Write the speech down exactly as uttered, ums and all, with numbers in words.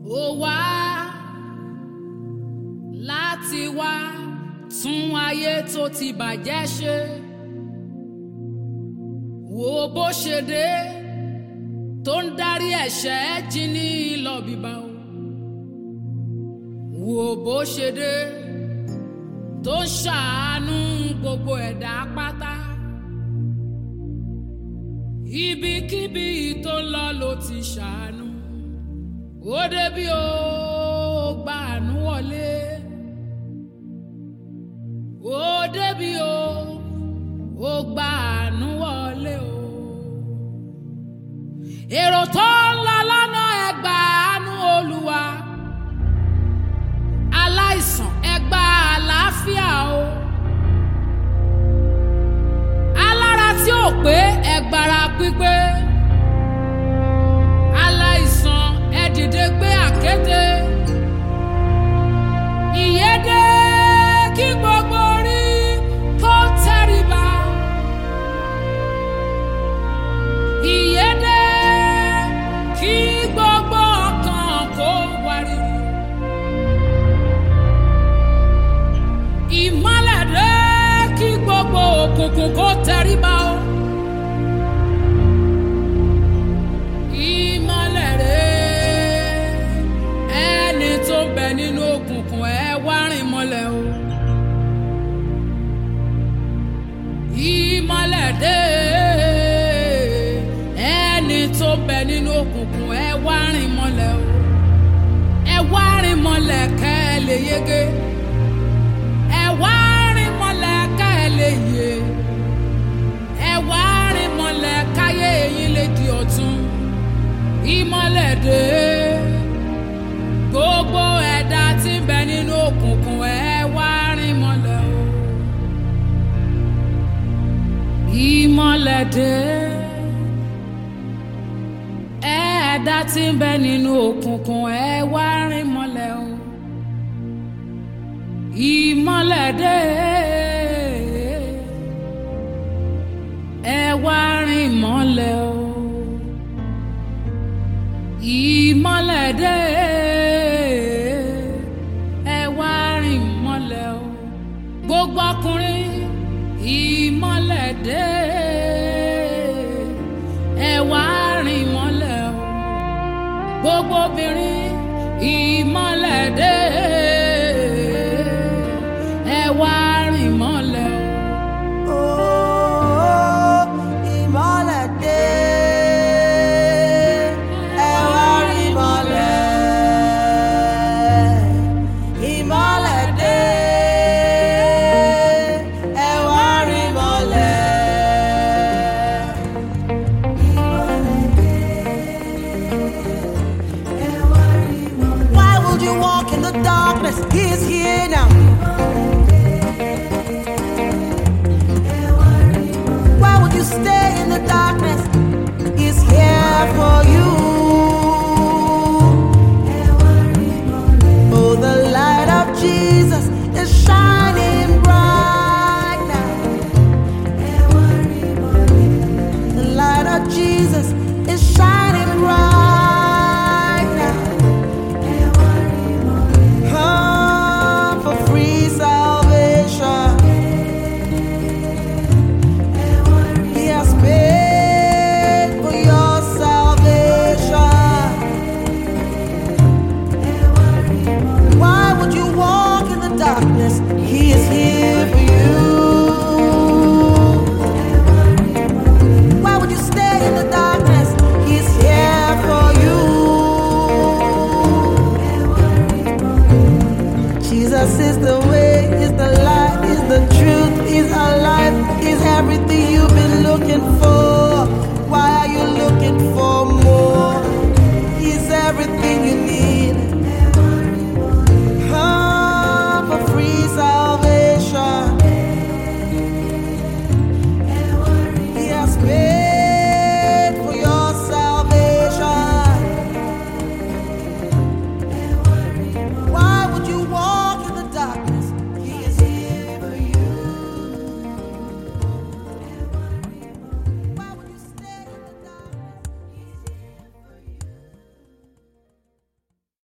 ó wá láti wá tún ayé tó ti bàjẹ́ ṣe. Wo bó ṣe dé tó ń darí ẹ̀ṣẹ̀ jì ní lọ bíbá o. Wo bó ṣe dé tó ń ṣàánú gbogbo ẹ̀dá pátá. Ibikíbi tó lọ ló ti ṣàánú. Ó débi ó gba àánú wọlé. Ó débi ó ó gba àánú wọlé o. Èrò tó ń lọ lọ́nà ẹ gba àánú Olúwa. Aláìsàn ẹ gba àlàáfíà o. Alára tí ò pé ẹ gbára pípé. Aláìsàn ẹ dìde gbé àkéte. Ìyédè kí gbogbo orí kó tẹríba. Ìyédè kí gbogbo ọkàn kó wárìrì. Ìmọ́lẹ̀ dé kí gbogbo òkùnkùn kó tẹríba o. Ìmọ́lẹ̀ dé ẹni tó ń bẹ nínú òkùnkùn ẹ wá rìn mọ́lẹ̀ o. Ìmọ́lẹ̀ dé ẹni tó ń bẹ nínú òkùnkùn ẹ wá rìn mọ́lẹ̀ o. Ẹ wá rìn mọ́lẹ̀ kẹ́ ẹ lè yege. Ẹ wá rìn mọ́lẹ̀ ká ẹ lè yè. Ẹ wá rìn mọ́lẹ̀ káyé yín lè di ọ̀tun. Ìmọ́lẹ̀ dé gbogbo ẹ̀dá tí ń bẹ nínú òkùnkùn ẹ wá rìn mọ́lẹ̀ o. Ìmọ́lẹ̀ dé ẹ̀dá tí ń bẹ nínú òkùnkùn ẹ wá rìn mọ́lẹ̀ o. Ìmọ́lẹ̀ dé ẹ wá rìn mọ́lẹ̀ o. Ìmọ́lẹ̀ dé ẹ wá rìn mọ́lẹ̀ o. Gbogbo ọkùnrin ìmọ́lẹ̀ dé ẹ wá rìn mọ́lẹ̀ o. Gbogbo obìnrin ìmọ́lẹ̀ dé ẹ wá rìn mọ́lẹ̀ o. Oh, ìmọ́lẹ̀ dé, ẹ wá rìn mọ́lẹ̀. Ìmọ́lẹ̀ dé, ẹ wá rìn mọ́lẹ̀. Ìmọ́lẹ̀ dé, ẹ wá rìn mọ́lẹ̀. Why would you walk in the darkness? He is here.